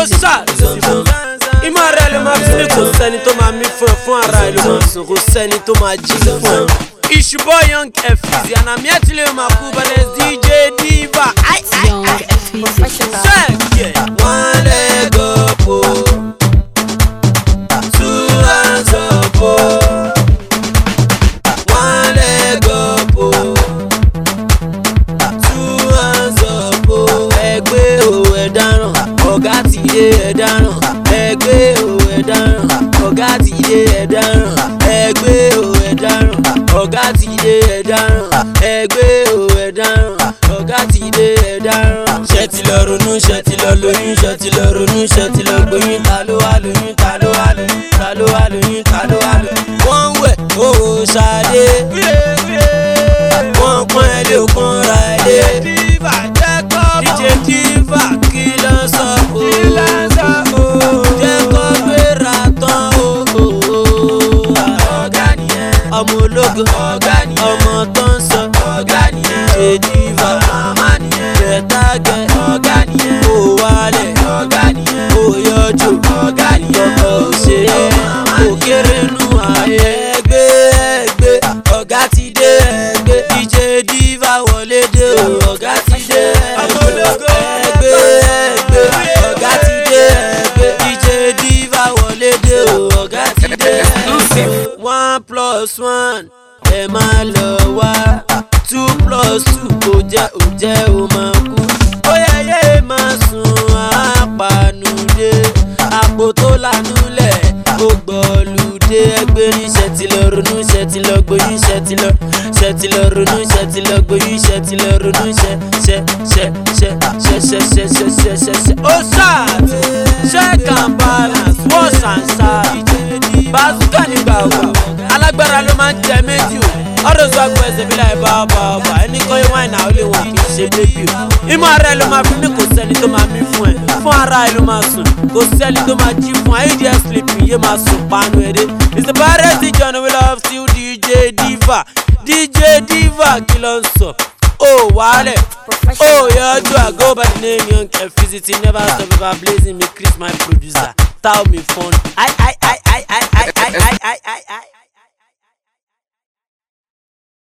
sá ìmọ̀ rẹ̀ ló máa fi ní kò sẹ́ni tó máa mí fún ara ẹ̀ ló máa sùn kò sẹ́ni tó máa jí fún ẹ̀. It's your boy Young Effizi and I'm here to live my cool but it's DJ Diva. Young Effizi. One leg up, oh. Two hands up, oh. One leg up, oh. Two hands up, oh. Ẹgbẹ́ o ẹ dáràn, ọ̀gá ti dé ẹ dáràn. Ẹgbẹ́ o ẹ dáràn, ọ̀gá ti dé ẹ dáràn. Ẹgbẹ́ o ẹ dáràn, ọ̀gá ti dé ẹ dáràn. Ẹgbẹ́ o ẹ dáràn, ọ̀gá ti dé ẹ dáràn. Ṣé ti lọ ronú, ṣé ti lọ lóyún, ṣé ti lọ ronú, ṣé ti lọ gbóyún. Ta ló wà lóyún, ta ló wà lóyún, ta ló wà lóyún, ta ló wà lóyún. Wọ́n wẹ̀ ó ṣadé, wọ́n pọ́n ẹ lé òkun ra ẹ lé. DJ Diva kí ló ń sọ o, jẹ́ kó gbéra tán o. Ọ̀gá nìyẹn, ọmọ ológo, ọ̀gá nìyẹn, ọmọ tó ń sọ, ọ̀gá nìyẹn. DJ Diva, màmá nìyẹn, bẹ̀tà gẹ̀, ọ̀gá nìyẹn. Kò wálẹ̀, ọ̀gá nìyẹn. Kò yọjú, ọ̀gá nìyẹn. Kò ṣeré, kò kéré nù ayé. Ẹgbẹ́, ọ̀gá ti dé ẹgbẹ́. DJ Diva wọlé dé o, ọ̀gá ti dé ẹgbẹ́. Ọ̀gá ti dé ẹgbẹ́. DJ Diva wọlé dé o, ọ̀gá ti dé ẹgbẹ́. 1+1 ẹ máa lọ wá 2+2 kò jẹ́ o máa kú. Ó yẹ yé máa sùn àpànùdé àpò tó lanúlẹ̀ ó gbọ́lùdé. Ẹgbẹ́ ní ṣe ti lọ ronú, ṣe ti lọ gbóyún, ṣe ti lọ ronú, ṣe ti lọ gbóyún, ṣe ti lọ ronú, ṣe. Ó ṣáàtì check and balance wash and serve. Bazooka nígbà wà alágbára ló máa ń jẹ méjì o. Ọ̀rọ̀ sọ àgbẹ̀ ẹsẹ̀ bí láì bá ọba ẹni kọ́ yín wáìnì àwọn olè wọn kì í ṣe bébì o. Ìmọ̀ ara ẹ̀ ló máa fi ní kò sẹ́ni tó máa mí fún ẹ. Fún ara ẹ̀ ló máa sùn kò sẹ́ni tó máa jí fún ẹ. Ayédè sleeping yé máa sùn panu ẹ̀dẹ́. It's the baddest DJ on the wheel of still DJ Diva. DJ Diva kí ló ń sọ? Oh, wálẹ̀. Oh, yọjú I go by the name Young Effizi. Never stop ever blazing me Chris my producer. Tell me fun. I.